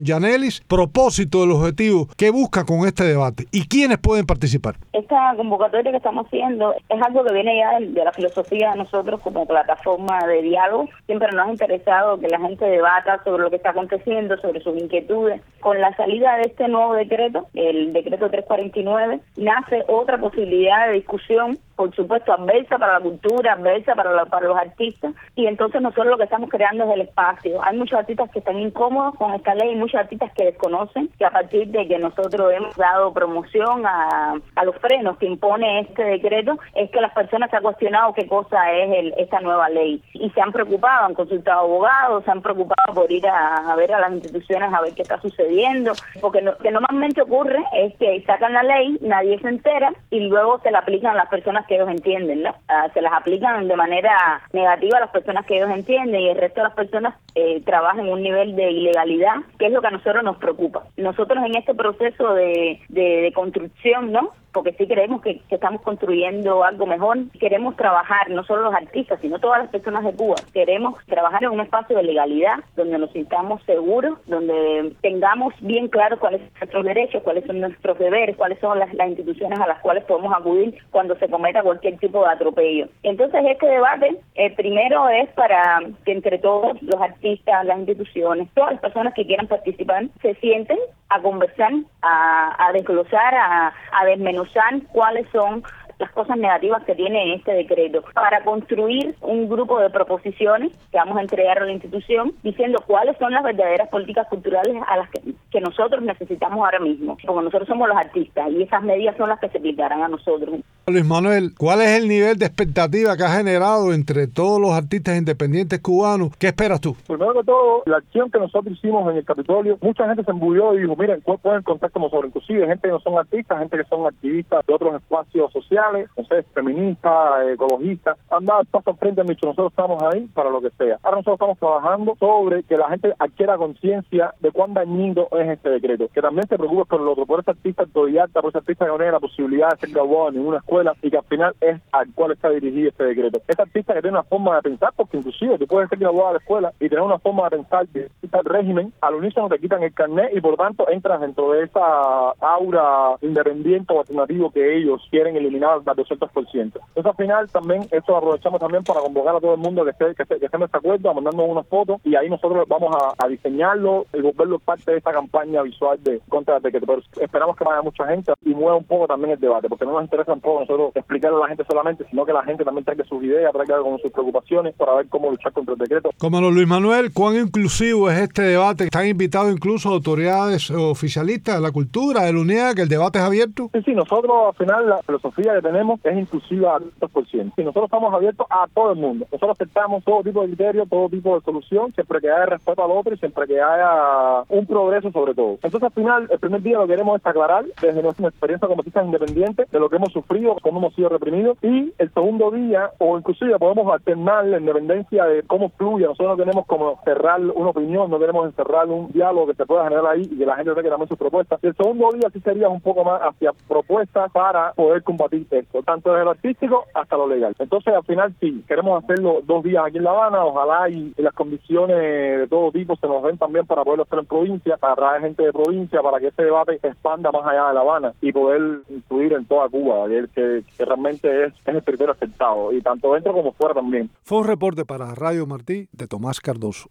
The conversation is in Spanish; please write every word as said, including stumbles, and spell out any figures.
Yanelis, propósito del objetivo, ¿qué busca con este debate? ¿Y quiénes pueden participar? Esta convocatoria que estamos haciendo es algo que viene ya de, de la filosofía de nosotros como plataforma de diálogo. Siempre nos ha interesado que la gente debata sobre lo que está aconteciendo, sobre sus inquietudes. Con la salida de este nuevo decreto, el decreto trescientos cuarenta y nueve, nace otra posibilidad de discusión, por supuesto adversa para la cultura, adversa para, la, para los artistas, y entonces nosotros lo que estamos creando es el espacio. Hay muchos artistas que están incómodos con esta ley, muchos artistas que desconocen que a partir de que nosotros hemos dado promoción a, a los frenos que impone este decreto, es que las personas se han cuestionado qué cosa es el, esta nueva ley, y se han preocupado, han consultado abogados, se han preocupado por ir a, a ver a las instituciones a ver qué está sucediendo, porque lo que normalmente ocurre es que sacan la ley, nadie se entera, y luego se la aplican a las personas que ellos entienden, ¿no? Uh, se las aplican de manera negativa a las personas que ellos entienden, y el resto de las personas eh, trabajan en un nivel de ilegalidad, que es lo que a nosotros nos preocupa. Nosotros en este proceso de, de, de construcción, ¿no?, porque sí creemos que, que estamos construyendo algo mejor, queremos trabajar, no solo los artistas, sino todas las personas de Cuba, queremos trabajar en un espacio de legalidad, donde nos sintamos seguros, donde tengamos bien claro cuáles son nuestros derechos, cuáles son nuestros deberes, cuáles son las, las instituciones a las cuales podemos acudir cuando se cometa cualquier tipo de atropello. Entonces este debate, eh, primero es para que entre todos los artistas, las instituciones, todas las personas que quieran participar, se sienten a conversar, a, a desglosar, a, a desmenuzar cuáles son las cosas negativas que tiene este decreto, para construir un grupo de proposiciones que vamos a entregar a la institución diciendo cuáles son las verdaderas políticas culturales a las que, que nosotros necesitamos ahora mismo, porque nosotros somos los artistas y esas medidas son las que se aplicarán a nosotros. Luis Manuel, ¿cuál es el nivel de expectativa que ha generado entre todos los artistas independientes cubanos? ¿Qué esperas tú? Primero que todo, la acción que nosotros hicimos en el Capitolio, mucha gente se embulló y dijo, miren, pueden contar con nosotros, inclusive gente que no son artistas, gente que son activistas de otros espacios sociales, no sé, feministas, ecologistas, han dado paso frente a mí, nosotros estamos ahí para lo que sea. Ahora nosotros estamos trabajando sobre que la gente adquiera conciencia de cuán dañino es este decreto, que también se preocupe por el otro, por ese artista autodidacta, por ese artista que no tiene la posibilidad de ser graduado en ninguna escuela y que al final es al cual está dirigido este decreto. Este artista que tiene una forma de pensar, porque inclusive tú puedes ser graduado de la escuela y tener una forma de pensar que quita el régimen, al unísono te quitan el carnet y por tanto entras dentro de esa aura independiente o alternativo que ellos quieren eliminar al doscientos por ciento. Entonces al final también esto lo aprovechamos también para convocar a todo el mundo que esté, que esté, que esté en desacuerdo, mandando unas fotos y ahí nosotros vamos a, a diseñarlo y volverlo parte de esta campaña visual de contra el decreto. Pero esperamos que vaya mucha gente y mueva un poco también el debate, porque no nos interesa un poco nosotros explicarle a la gente solamente, sino que la gente también traiga sus ideas, traiga con sus preocupaciones para ver cómo luchar contra el decreto. Como no, Luis Manuel, ¿cuán inclusivo es este debate? ¿Están invitados incluso autoridades oficialistas de la cultura, de la unidad, que el debate es abierto? Sí, sí, nosotros al final la filosofía que tenemos es inclusiva al cien por ciento. Sí, nosotros estamos abiertos a todo el mundo. Nosotros aceptamos todo tipo de criterio, todo tipo de solución, siempre que haya respeto al otro y siempre que haya un progreso sobre todo. Entonces al final, el primer día lo que queremos es aclarar desde nuestra experiencia como artistas independientes de lo que hemos sufrido, cómo hemos sido reprimidos, y el segundo día, o inclusive podemos alternar la independencia de cómo fluye. Nosotros no tenemos como cerrar una opinión, no tenemos encerrar un diálogo que se pueda generar ahí y que la gente tenga también sus propuestas. Y el segundo día sí sería un poco más hacia propuestas para poder combatir esto, tanto desde lo artístico hasta lo legal. Entonces al final sí, queremos hacerlo dos días aquí en La Habana, ojalá y, y las condiciones de todo tipo se nos den también para poderlo hacer en provincia, para traer gente de provincia, para que este debate se expanda más allá de La Habana y poder influir en toda Cuba, que, que, que realmente es, es el primero aceptado, y tanto dentro como fuera también. Fue un reporte para Radio Martí de Tomás Cardoso.